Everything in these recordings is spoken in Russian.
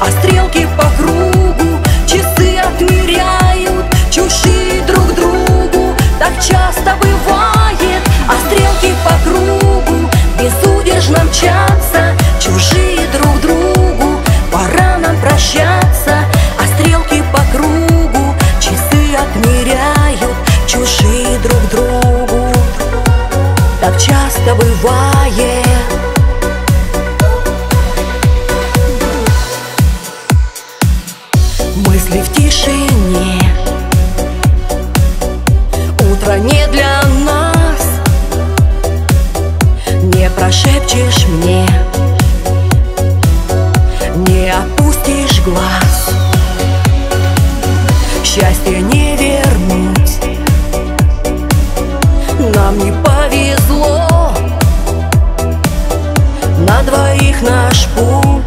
а стрелки по кругу, часы отмеряют чужие друг другу. Так часто бывает, а стрелки по кругу безудержно мчатся чужие друг другу. Пора нам прощаться, а стрелки по кругу, часы отмеряют чужие друг другу. Так часто бывает. Мысли в тишине, утро не для нас. Не прошепчешь мне, не опустишь глаз. Счастье не вернуть, нам не повезло. На двоих наш путь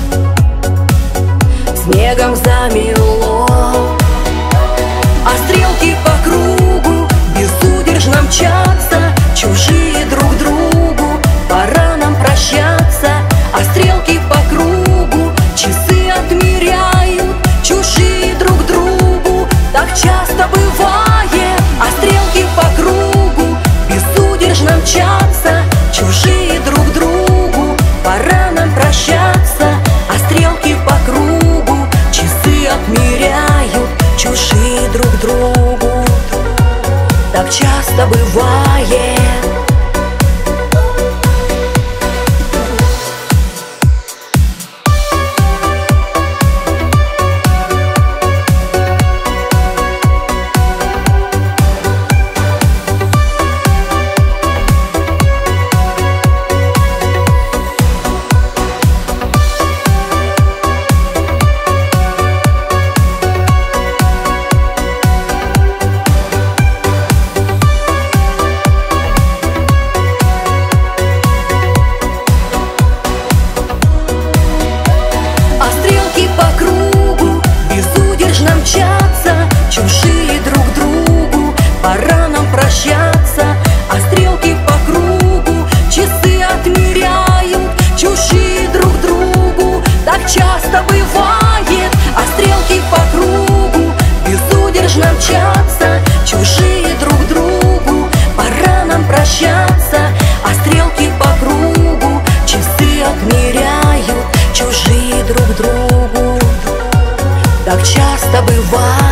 снегом замело, а стрелки по кругу безудержно мчатся чужие друг другу. Пора нам прощаться, а стрелки по кругу, часы отмеряют чужие друг другу. Так часто бывает, а стрелки по кругу безудержно мчатся чужие друг другу. Пора нам прощаться, а стрелки по кругу, часы отмеряют чужие друг другу. Так часто бывает. Чужие друг другу, пора нам прощаться, а стрелки по кругу, часы отмеряют чужие друг другу. Так часто бывает, а стрелки по кругу безудержно мчатся чужие друг другу. Пора нам прощаться, а стрелки по кругу, часы отмеряют чужие друг другу. Так часто бывает.